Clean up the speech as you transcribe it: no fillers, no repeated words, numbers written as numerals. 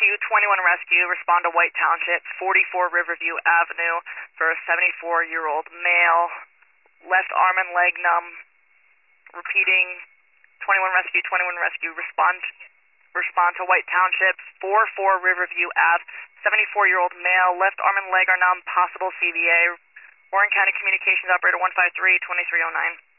Rescue, 21 Rescue, respond to White Township, 44 Riverview Avenue for a 74-year-old male, left arm and leg numb. Repeating, 21 Rescue, respond to White Township, 44 Riverview Ave, 74-year-old male, left arm and leg are numb, possible CVA. Warren County Communications Operator 153-2309.